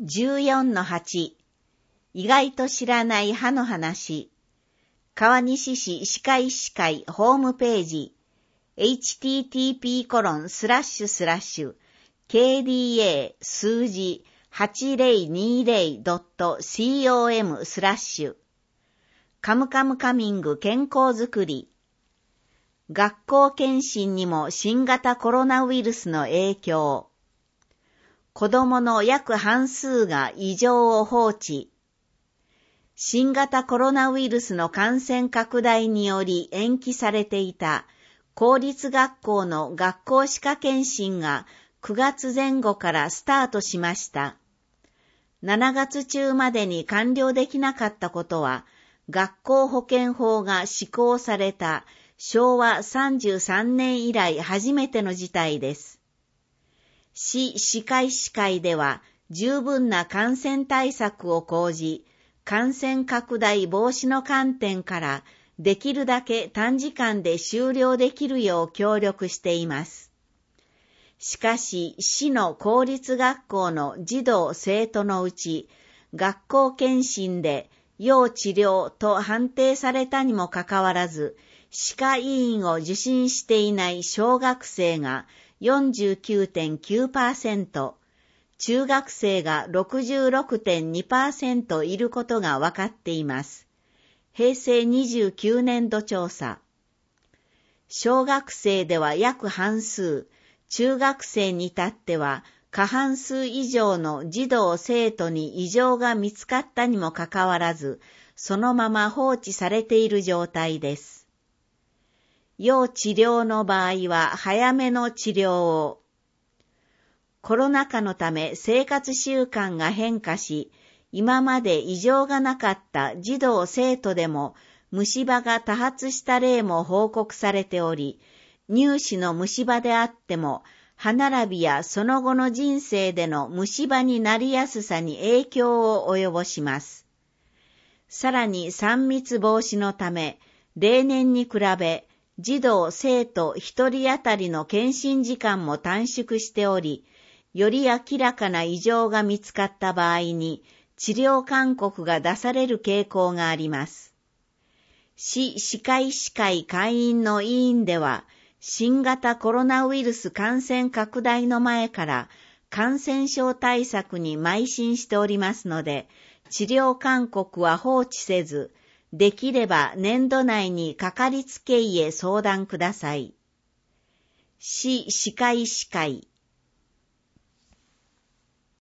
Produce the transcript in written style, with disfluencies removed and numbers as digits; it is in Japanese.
14-8 意外と知らない歯の話。川西市歯科医師会ホームページ http://kda 数字 8020.com/ カムカムカミング健康づくり。学校検診にも新型コロナウイルスの影響。子供の約半数が異常を放置。新型コロナウイルスの感染拡大により延期されていた公立学校の学校歯科検診が9月前後からスタートしました。7月中までに完了できなかったことは、学校保健法が施行された昭和33年以来初めての事態です。市歯科医師会では十分な感染対策を講じ、感染拡大防止の観点からできるだけ短時間で終了できるよう協力しています。しかし、市の公立学校の児童生徒のうち、学校検診で要治療と判定されたにもかかわらず、歯科医院を受診していない小学生が49.9%、中学生が 66.2% いることが分かっています。平成29年度調査。小学生では約半数、中学生に至っては過半数以上の児童生徒に異常が見つかったにもかかわらず、そのまま放置されている状態です。要治療の場合は早めの治療を。コロナ禍のため生活習慣が変化し、今まで異常がなかった児童生徒でも虫歯が多発した例も報告されており、乳歯の虫歯であっても、歯並びやその後の人生での虫歯になりやすさに影響を及ぼします。さらに3密防止のため、例年に比べ、児童生徒1人当たりの検診時間も短縮しており、より明らかな異常が見つかった場合に、治療勧告が出される傾向があります。市歯科医師会会員の委員では、新型コロナウイルス感染拡大の前から感染症対策に邁進しておりますので、治療勧告は放置せず、できれば年度内にかかりつけ医へ相談ください。市歯科医師会